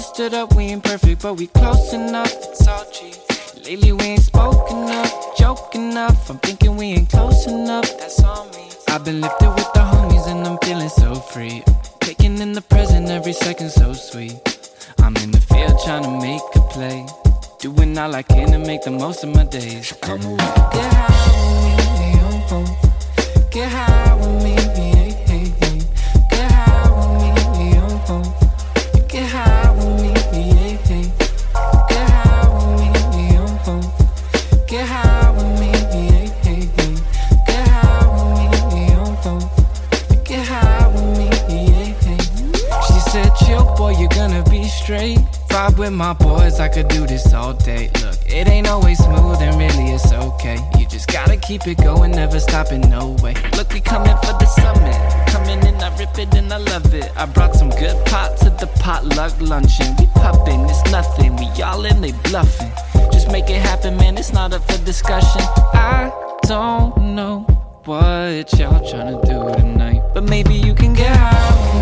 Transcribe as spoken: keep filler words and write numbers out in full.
posted up, we ain't perfect, but we close enough. It's all G. Lately we ain't spoken enough, joke enough. I'm thinking we ain't close enough, that's on me. I've been lifted with the homies and I'm feeling so free. Taking in the present, every second so sweet. I'm in the field trying to make a play, doing all I can to make the most of my days. Come on, get high with me, oh, oh. Get high with me, hey, hey, hey. Get high with me, oh, oh. Get high with me, hey, hey. Get high with me, oh, oh. Get high with me, hey, hey, hey. Get high with me, oh, oh. Get high with me, hey, hey. She said, chill, boy, you're gonna be straight. Vibe with my boys, I could do this all day. Look, it ain't always smooth and really it's okay. You just gotta keep it going, never stopping, no way. Look, we coming for the summit. Coming in, I rip it and I love it. I brought some good pot to the potluck luncheon. We popping, it's nothing. We all in, they bluffing. Just make it happen, man, it's not up for discussion. I don't know what y'all tryna do tonight, but maybe you can get high.